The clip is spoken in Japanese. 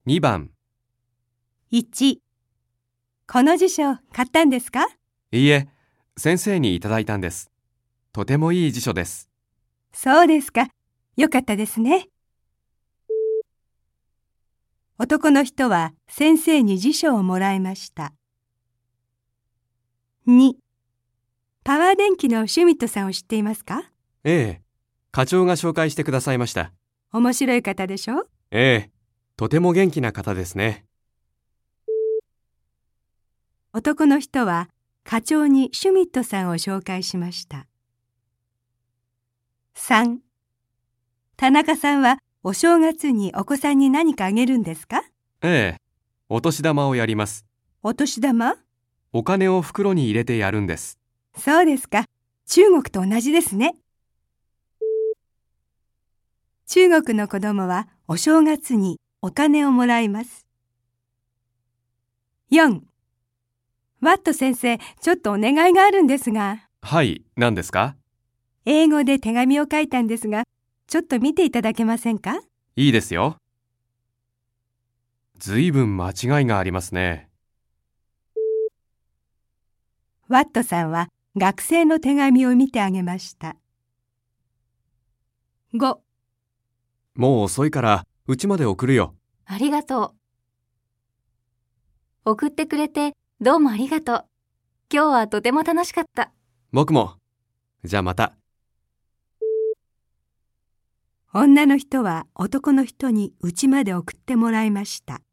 2番。 1、この辞書買ったんですか？ いいえ、先生にいただいたんです。とてもいい辞書です。 そうですか。よかったですね。男の人は先生に辞書をもらいました。2、パワー電機のシュミットさんを知っていますか？ ええ、課長が紹介してくださいました。 面白い方でしょ？ ええ、とても元気な方ですね。 男の人は課長にシュミットさんを紹介しました。3、田中さんはお正月にお子さんに何かあげるんですか？ ええ、お年玉をやります。 お年玉？ お金を袋に入れてやるんです。 そうですか。中国と同じですね。中国の子供はお正月にお金をもらいます。4、ワット先生、ちょっとお願いがあるんですが。 はい、何ですか？ 英語で手紙を書いたんですが、ちょっと見ていただけませんか？ いいですよ。ずいぶん間違いがありますね。 ワットさんは学生の手紙を見てあげました。5、 もう遅いから家まで送るよ。 ありがとう。送ってくれてどうもありがとう。今日はとても楽しかった。 僕も。じゃあまた。 女の人は男の人に家まで送ってもらいました。